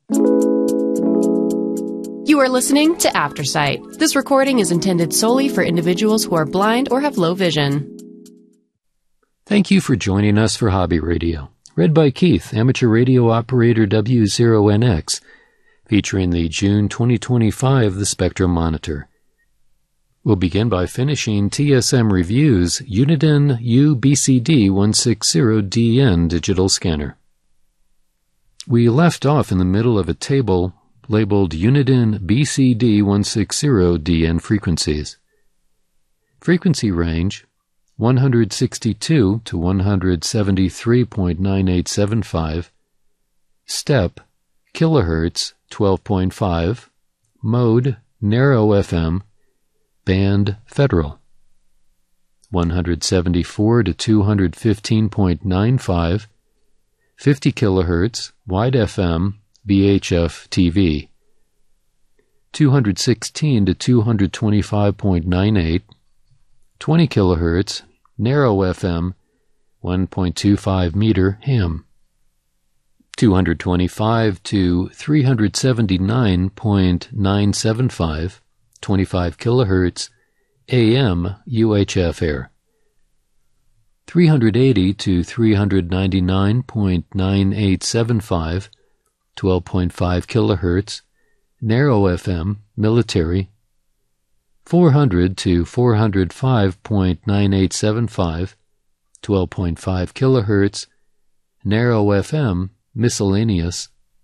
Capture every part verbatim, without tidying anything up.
You are listening to Aftersight. This recording is intended solely for individuals who are blind or have low vision. Thank you for joining us for Hobby Radio, read by Keith, amateur radio operator W zero N X, featuring the June twenty twenty-five The Spectrum Monitor. We'll begin by finishing T S M Review's Uniden U B C D one sixty D N digital scanner. We left off in the middle of a table labeled Uniden B C D one sixty D N frequencies. Frequency range one hundred sixty-two to one seventy-three point nine eight seven five, step kilohertz twelve point five, mode narrow F M, band federal one hundred seventy-four to two fifteen point nine five, fifty kilohertz wide F M V H F T V, two hundred sixteen to two twenty-five point nine eight, twenty kilohertz narrow F M one point two five meter ham, two hundred twenty-five to three seventy-nine point nine seven five, twenty-five kilohertz A M U H F air, three hundred eighty to three ninety-nine point nine eight seven five, twelve point five kilohertz narrow F M military, four hundred to four oh five point nine eight seven five, twelve point five kilohertz narrow F M miscellaneous,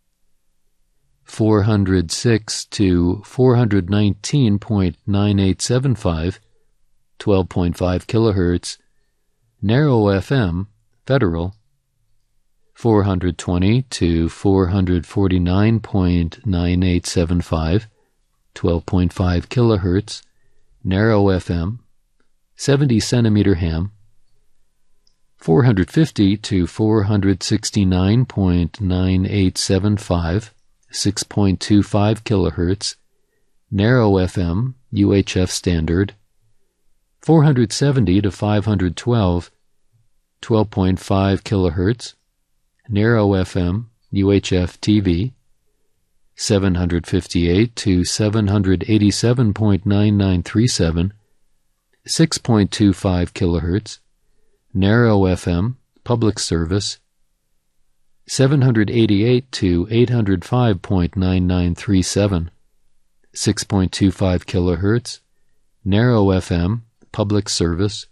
four hundred six to four nineteen point nine eight seven five, twelve point five kilohertz narrow F M federal, four hundred twenty to four forty-nine point nine eight seven five, twelve point five kilohertz narrow F M seventy centimeter ham, four hundred fifty to four sixty-nine point nine eight seven five, six point two five kilohertz narrow F M U H F standard, four hundred seventy to five twelve, twelve point five kilohertz narrow F M U H F T V, seven hundred fifty-eight to seven eighty-seven point nine nine three seven, six point two five kilohertz narrow F M public service, seven hundred eighty-eight to eight oh five point nine nine three seven, six point two five kilohertz narrow F M public service,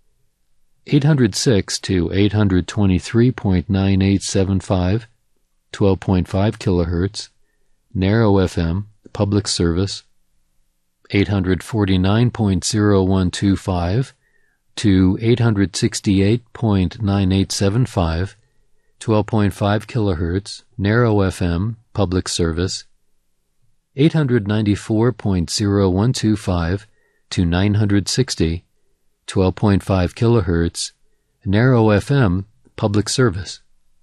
eight hundred six to eight twenty-three point nine eight seven five, twelve point five kilohertz narrow F M public service, eight hundred forty-nine point zero one two five to eight hundred sixty-eight point nine eight seven five, twelve point five kilohertz narrow F M public service, eight hundred ninety-four point zero one two five to nine hundred sixty, twelve point five kilohertz narrow F M public service.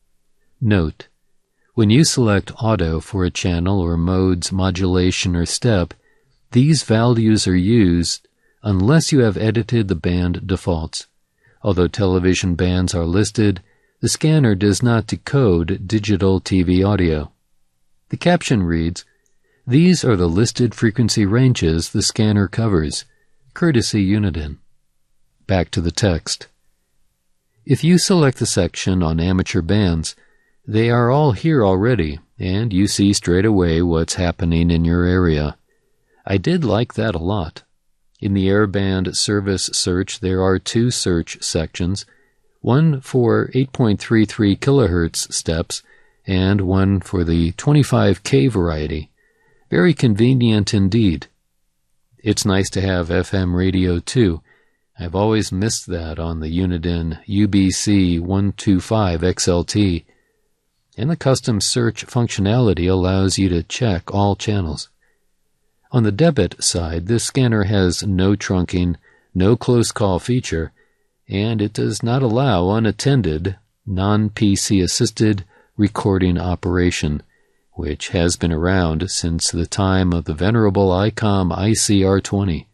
Note: when you select auto for a channel or mode's modulation or step, these values are used unless you have edited the band defaults. Although television bands are listed, the scanner does not decode digital T V audio. The caption reads, "These are the listed frequency ranges the scanner covers, courtesy Uniden." Back to the text. If you select the section on amateur bands, they are all here already, and you see straight away what's happening in your area. I did like that a lot. In the airband service search, there are two search sections, one for eight point three three kilohertz steps, and one for the twenty-five K variety. Very convenient indeed. It's nice to have F M radio too. I've always missed that on the Uniden U B C one twenty-five X L T, and the custom search functionality allows you to check all channels. On the debit side, this scanner has no trunking, no close call feature, and it does not allow unattended, non-P C assisted recording operation, which has been around since the time of the venerable ICOM I C R twenty.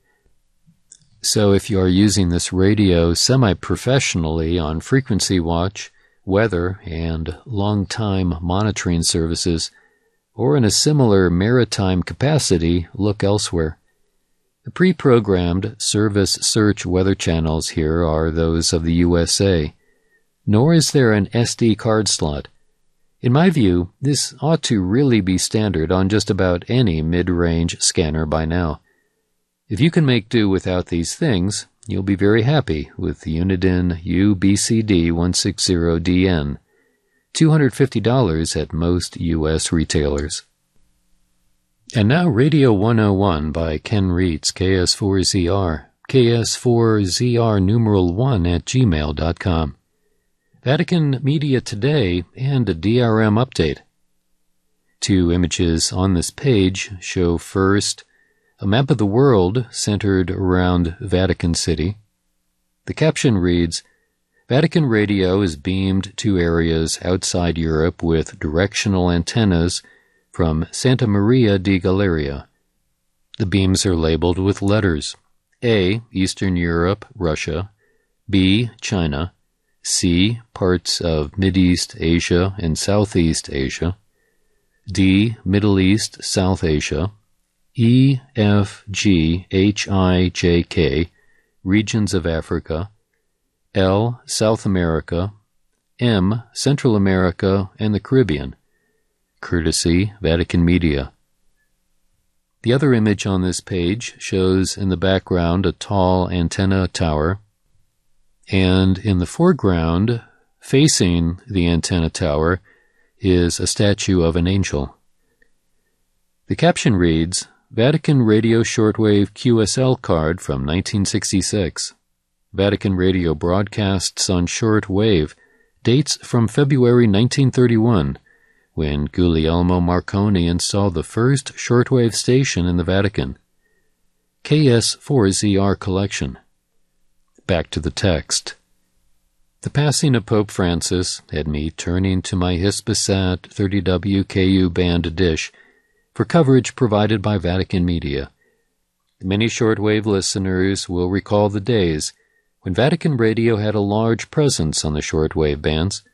So if you are using this radio semi-professionally on frequency watch, weather, and long-time monitoring services, or in a similar maritime capacity, look elsewhere. The pre-programmed service search weather channels here are those of the U S A, nor is there an S D card slot. In my view, this ought to really be standard on just about any mid-range scanner by now. If you can make do without these things, you'll be very happy with the Uniden U B C D one sixty D N, two hundred fifty dollars at most U S retailers. And now Radio one oh one by Ken Reitz, K S four Z R, K S four Z R numeral one at gmail dot com. Vatican Media Today and a D R M update. Two images on this page show first a map of the world centered around Vatican City. The caption reads, Vatican Radio is beamed to areas outside Europe with directional antennas from Santa Maria di Galeria. The beams are labeled with letters: A, Eastern Europe, Russia; B, China; C, parts of Mideast Asia and Southeast Asia; D, Middle East, South Asia; E, F, G, H, I, J, K, regions of Africa; L, South America; M, Central America and the Caribbean. Courtesy Vatican Media. The other image on this page shows in the background a tall antenna tower, and in the foreground, facing the antenna tower, is a statue of an angel. The caption reads, Vatican Radio Shortwave Q S L card from nineteen sixty-six. Vatican Radio broadcasts on short wave, dates from February nineteen thirty-one, when Guglielmo Marconi installed the first shortwave station in the Vatican. K S four Z R collection. Back to the text. The passing of Pope Francis had me turning to my Hispasat thirty W K U band dish for coverage provided by Vatican Media. Many shortwave listeners will recall the days when Vatican Radio had a large presence on the shortwave bands.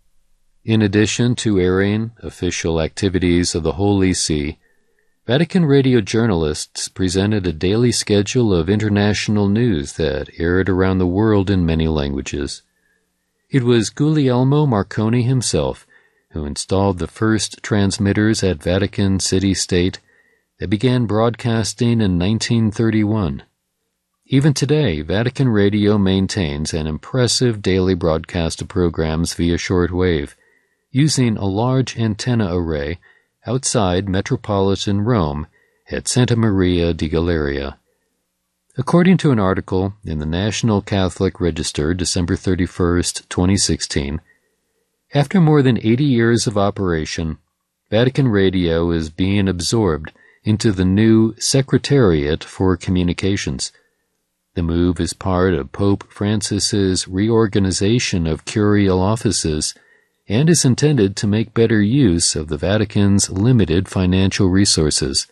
In addition to airing official activities of the Holy See, Vatican Radio journalists presented a daily schedule of international news that aired around the world in many languages. It was Guglielmo Marconi himself who installed the first transmitters at Vatican City-State that began broadcasting in nineteen thirty-one. Even today, Vatican Radio maintains an impressive daily broadcast of programs via shortwave, using a large antenna array outside metropolitan Rome at Santa Maria di Galeria. According to an article in the National Catholic Register, December thirty-first, twenty sixteen, after more than eighty years of operation, Vatican Radio is being absorbed into the new Secretariat for Communications. The move is part of Pope Francis's reorganization of curial offices and is intended to make better use of the Vatican's limited financial resources.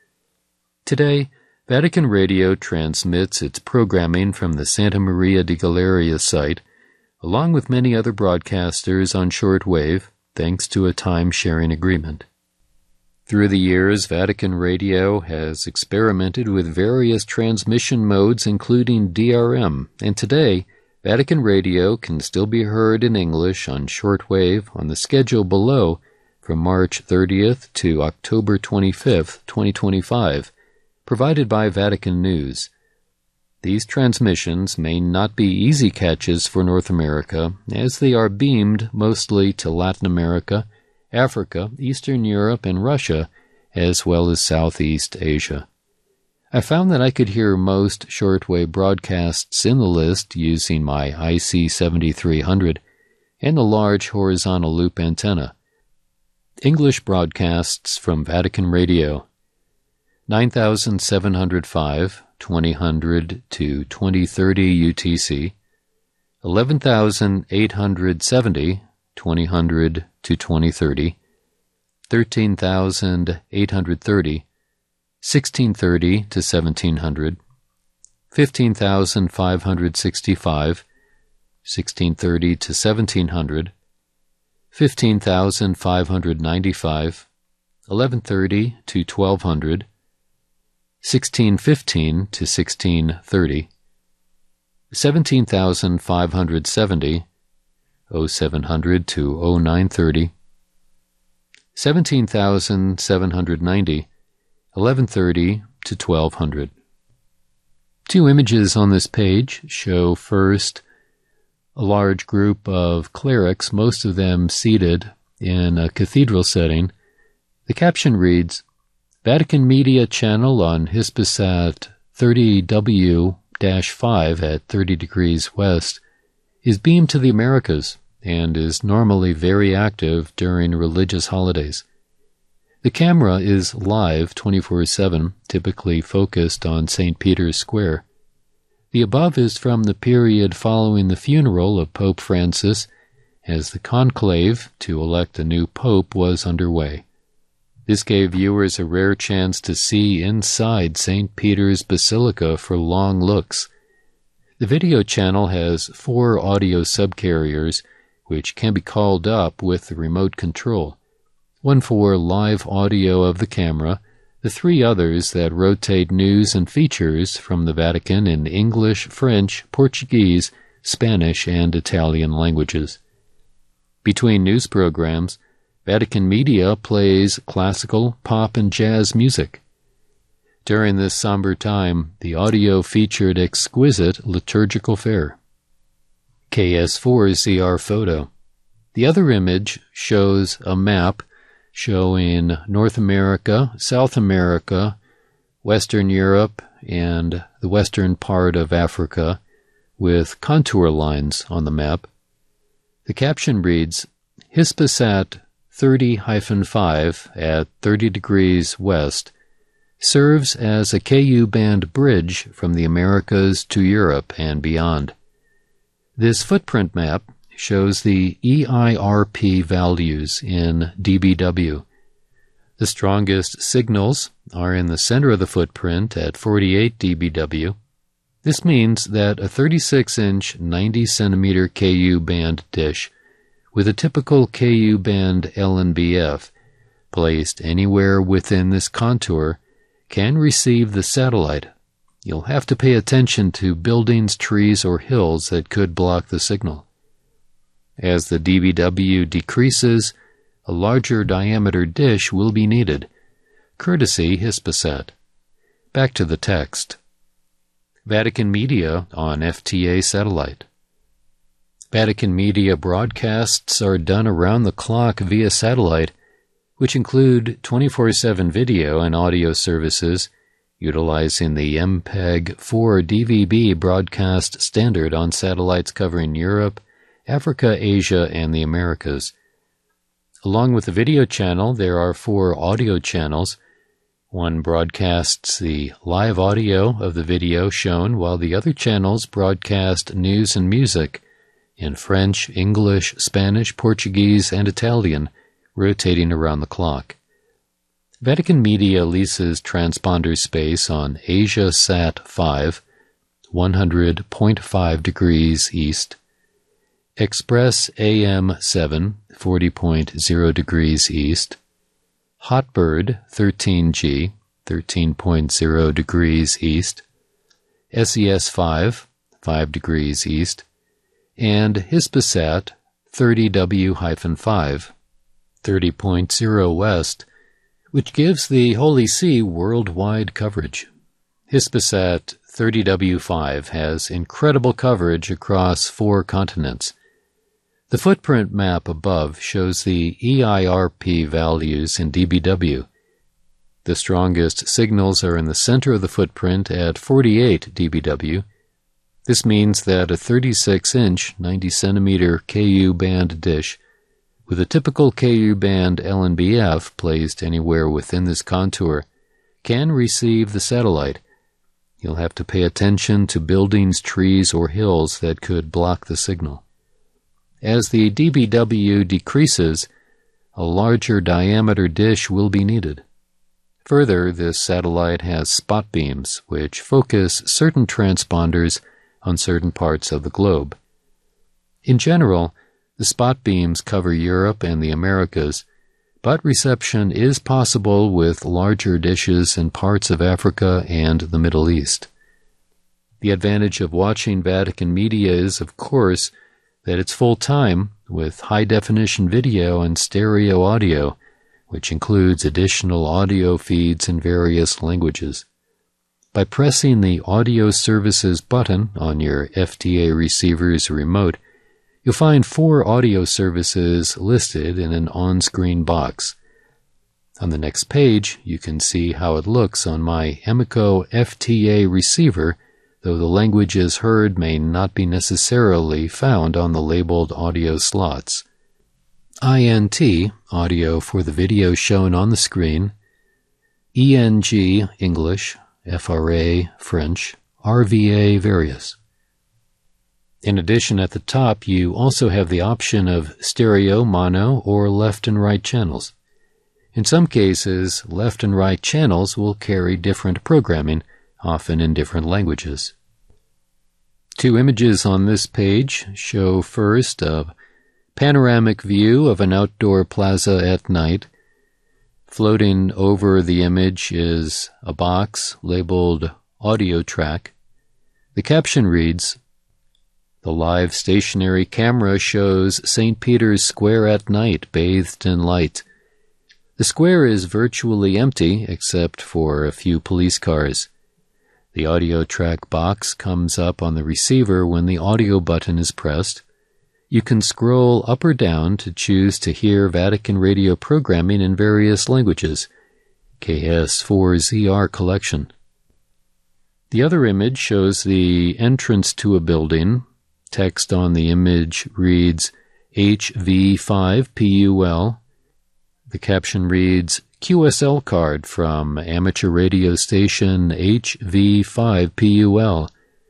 Today, Vatican Radio transmits its programming from the Santa Maria di Galeria site, along with many other broadcasters on shortwave, thanks to a time-sharing agreement. Through the years, Vatican Radio has experimented with various transmission modes, including D R M, and today, Vatican Radio can still be heard in English on shortwave on the schedule below from March thirtieth to October twenty-fifth, twenty twenty-five, provided by Vatican News. These transmissions may not be easy catches for North America, as they are beamed mostly to Latin America, Africa, Eastern Europe, and Russia, as well as Southeast Asia. I found that I could hear most shortwave broadcasts in the list using my I C seventy-three hundred and the large horizontal loop antenna. English broadcasts from Vatican Radio: nine thousand seven hundred five, twenty hundred to twenty thirty U T C, eleven thousand eight hundred seventy, twenty hundred to twenty thirty, thirteen thousand eight hundred thirty, sixteen thirty to seventeen hundred, fifteen thousand five hundred sixty-five, sixteen thirty to seventeen hundred, fifteen thousand five hundred ninety-five, eleven thirty to twelve hundred, sixteen fifteen to sixteen thirty, seventeen thousand five hundred seventy, oh seven hundred to oh nine thirty, seventeen thousand seven hundred ninety, eleven thirty to twelve hundred. Two images on this page show first a large group of clerics, most of them seated in a cathedral setting. The caption reads, Vatican Media Channel on Hispasat thirty W five at thirty degrees west is beamed to the Americas and is normally very active during religious holidays. The camera is live twenty-four seven, typically focused on Saint Peter's Square. The above is from the period following the funeral of Pope Francis, as the conclave to elect a new pope was underway. This gave viewers a rare chance to see inside Saint Peter's Basilica for long looks. The video channel has four audio subcarriers, which can be called up with the remote control. One for live audio of the camera, the three others that rotate news and features from the Vatican in English, French, Portuguese, Spanish, and Italian languages. Between news programs, Vatican Media plays classical, pop, and jazz music. During this somber time, the audio featured exquisite liturgical fare. K S four Z R photo. The other image shows a map showing North America, South America, Western Europe, and the western part of Africa, with contour lines on the map. The caption reads, Hispasat thirty dash five at thirty degrees west serves as a K U band bridge from the Americas to Europe and beyond. This footprint map shows the E I R P values in D B W. The strongest signals are in the center of the footprint at forty-eight D B W. This means that a thirty-six inch ninety centimeter K U band dish with a typical K U band L N B F placed anywhere within this contour can receive the satellite. You'll have to pay attention to buildings, trees, or hills that could block the signal. As the D B W decreases, a larger diameter dish will be needed, courtesy Hispasat. Back to the text. Vatican Media on F T A satellite. Vatican Media broadcasts are done around the clock via satellite, which include twenty-four seven video and audio services, utilizing the M P E G four D V B broadcast standard on satellites covering Europe, Africa, Asia, and the Americas. Along with the video channel, there are four audio channels. One broadcasts the live audio of the video shown, while the other channels broadcast news and music in French, English, Spanish, Portuguese, and Italian, rotating around the clock. Vatican Media leases transponder space on Asia Sat five, one hundred point five degrees east, Express A M seven, forty point zero degrees east, Hotbird thirteen G, thirteen point zero degrees east, S E S five, five degrees east, and Hispasat thirty W five, thirty point zero west, which gives the Holy See worldwide coverage. Hispasat thirty W five has incredible coverage across four continents. The footprint map above shows the E I R P values in D B W. The strongest signals are in the center of the footprint at forty-eight D B W. This means that a thirty-six inch ninety centimeter K U band dish with a typical K U band L N B F placed anywhere within this contour can receive the satellite. You'll have to pay attention to buildings, trees, or hills that could block the signal. As the D B W decreases, a larger diameter dish will be needed. Further, this satellite has spot beams, which focus certain transponders on certain parts of the globe. In general, the spot beams cover Europe and the Americas, but reception is possible with larger dishes in parts of Africa and the Middle East. The advantage of watching Vatican media is, of course, that it's full-time with high-definition video and stereo audio, which includes additional audio feeds in various languages. By pressing the Audio Services button on your F T A receiver's remote, you'll find four audio services listed in an on-screen box. On the next page, you can see how it looks on my Emico F T A receiver, though the languages heard may not be necessarily found on the labeled audio slots. I N T, audio for the video shown on the screen, E N G, English, F R A, French, R V A, various. In addition, at the top, you also have the option of stereo, mono, or left and right channels. In some cases, left and right channels will carry different programming, often in different languages. Two images on this page show first a panoramic view of an outdoor plaza at night. Floating over the image is a box labeled Audio Track. The caption reads, "The live stationary camera shows Saint Peter's Square at night, bathed in light. The square is virtually empty except for a few police cars. The audio track box comes up on the receiver when the audio button is pressed. You can scroll up or down to choose to hear Vatican radio programming in various languages. K S four Z R collection." The other image shows the entrance to a building. Text on the image reads H V five P U L. The caption reads, "Q S L card from amateur radio station H V five P U L.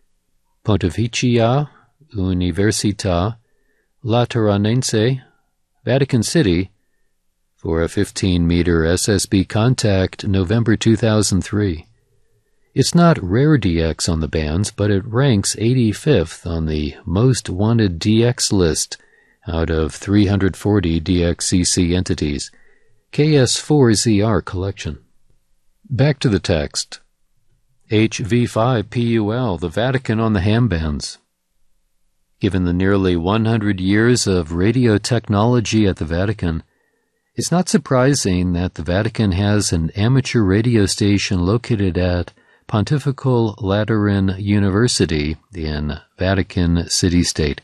Pontificia Università Lateranense, Vatican City, for a fifteen meter S S B contact November two thousand three. It's not rare D X on the bands, but it ranks eighty-fifth on the most wanted D X list out of three hundred forty D X C C entities. K S four Z R collection." Back to the text. H V five P U L, the Vatican on the ham bands. Given the nearly one hundred years of radio technology at the Vatican, it's not surprising that the Vatican has an amateur radio station located at Pontifical Lateran University in Vatican City-State.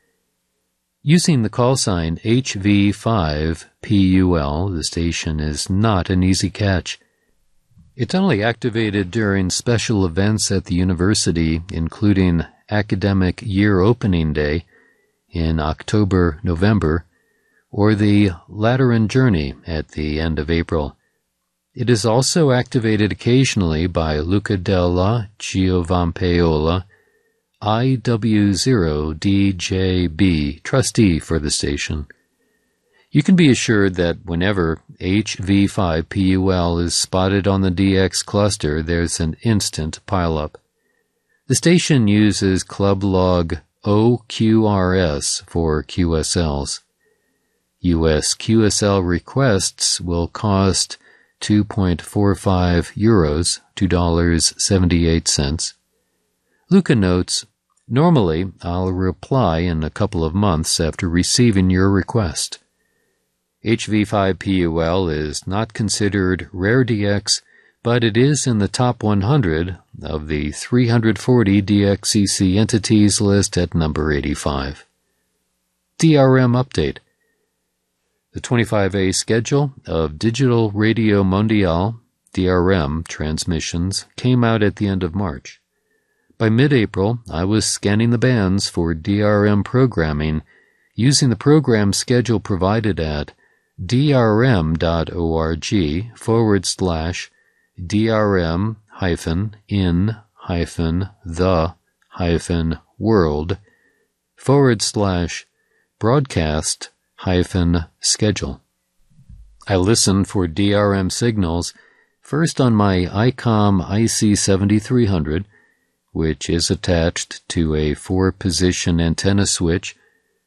Using the call sign H V five P U L, the station is not an easy catch. It's only activated during special events at the university, including Academic Year Opening Day in October, November, or the Lateran Journey at the end of April. It is also activated occasionally by Luca della Giovanpaola, I W zero D J B, trustee for the station. You can be assured that whenever H V five P U L is spotted on the D X cluster, there's an instant pileup. The station uses club log O Q R S for Q S Ls. U S Q S L requests will cost two point four five euros, two dollars and seventy-eight cents. Luca notes, "Normally, I'll reply in a couple of months after receiving your request." H V five P U L is not considered rare D X, but it is in the top one hundred of the three hundred forty D X C C entities list at number eighty-five. D R M update. The twenty-five A schedule of Digital Radio Mondiale, D R M, transmissions came out at the end of March. By mid-April, I was scanning the bands for D R M programming using the program schedule provided at drm.org forward slash drm hyphen in hyphen the hyphen world forward slash broadcast hyphen schedule. I listened for D R M signals first on my I COM I C seventy-three hundred, which is attached to a four-position antenna switch,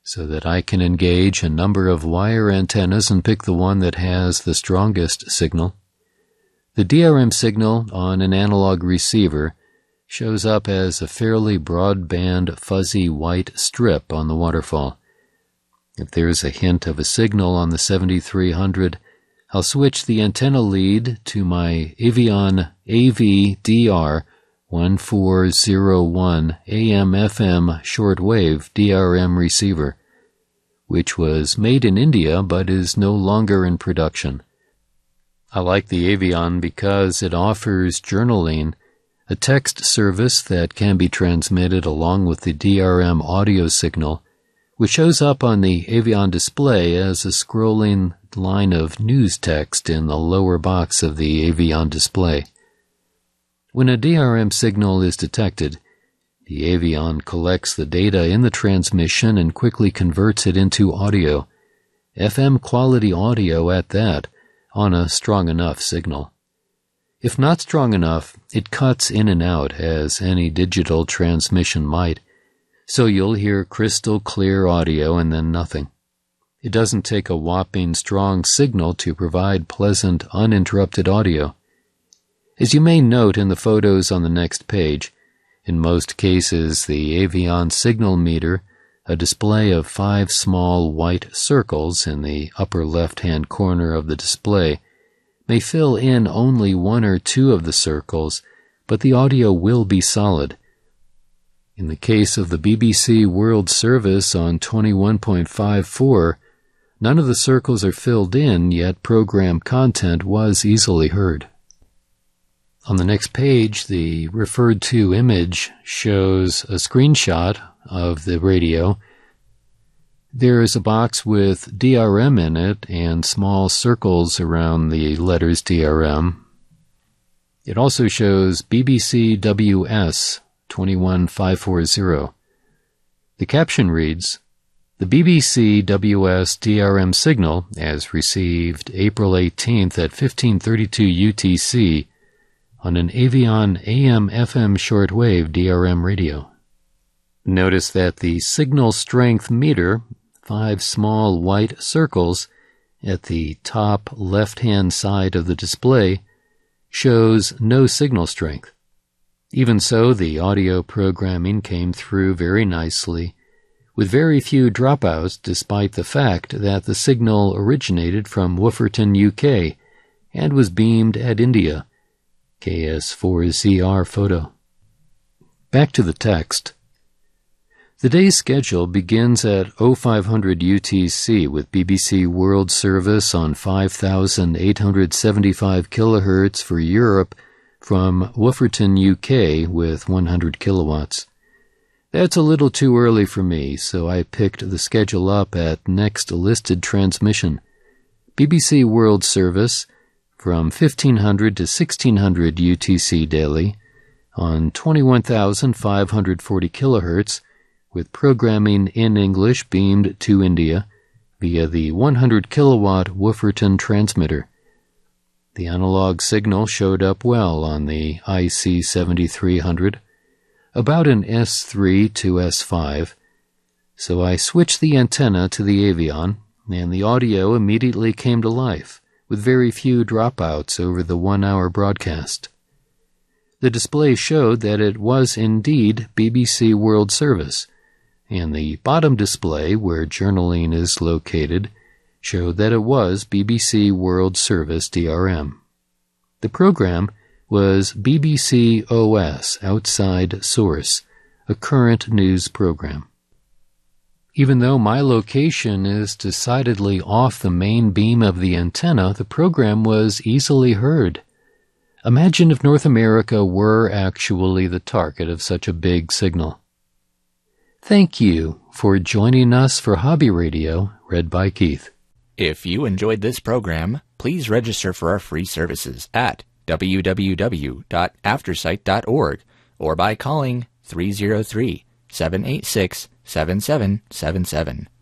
so that I can engage a number of wire antennas and pick the one that has the strongest signal. The D R M signal on an analog receiver shows up as a fairly broadband fuzzy white strip on the waterfall. If there's a hint of a signal on the seventy-three hundred, I'll switch the antenna lead to my Avion A V D R one four zero one A M F M shortwave D R M receiver, which was made in India but is no longer in production. I like the Avion because it offers journaling, a text service that can be transmitted along with the D R M audio signal, which shows up on the Avion display as a scrolling line of news text in the lower box of the Avion display. When a D R M signal is detected, the Avion collects the data in the transmission and quickly converts it into audio, F M quality audio at that, on a strong enough signal. If not strong enough, it cuts in and out as any digital transmission might, so you'll hear crystal clear audio and then nothing. It doesn't take a whopping strong signal to provide pleasant, uninterrupted audio. As you may note in the photos on the next page, in most cases the Avion signal meter, a display of five small white circles in the upper left-hand corner of the display, may fill in only one or two of the circles, but the audio will be solid. In the case of the B B C World Service on twenty-one point five four, none of the circles are filled in, yet program content was easily heard. On the next page, the referred to image shows a screenshot of the radio. There is a box with D R M in it and small circles around the letters D R M. It also shows B B C W S twenty-one five forty. The caption reads, "The B B C W S D R M signal, as received April eighteenth at fifteen thirty-two U T C, on an Avion A M F M shortwave D R M radio." Notice that the signal strength meter, five small white circles at the top left-hand side of the display, shows no signal strength. Even so, the audio programming came through very nicely, with very few dropouts despite the fact that the signal originated from Wooferton, U K, and was beamed at India. K S four Z R photo. Back to the text. The day's schedule begins at oh five hundred U T C with B B C World Service on five thousand eight hundred seventy-five kilohertz for Europe from Wooferton, U K with one hundred kilowatts. That's a little too early for me, so I picked the schedule up at next listed transmission. B B C World Service from fifteen hundred to sixteen hundred U T C daily on twenty-one thousand five hundred forty kilohertz with programming in English beamed to India via the one hundred kilowatt Wooferton transmitter. The analog signal showed up well on the I C seventy-three hundred, about an S three to S five, so I switched the antenna to the Avion, and the audio immediately came to life, with very few dropouts over the one-hour broadcast. The display showed that it was indeed B B C World Service, and the bottom display, where journaling is located, showed that it was B B C World Service D R M. The program was B B C O S Outside Source, a current news program. Even though my location is decidedly off the main beam of the antenna, the program was easily heard. Imagine if North America were actually the target of such a big signal. Thank you for joining us for Hobby Radio, read by Keith. If you enjoyed this program, please register for our free services at w w w dot aftersight dot org or by calling three oh three, seven eight six, seven seven seven seven.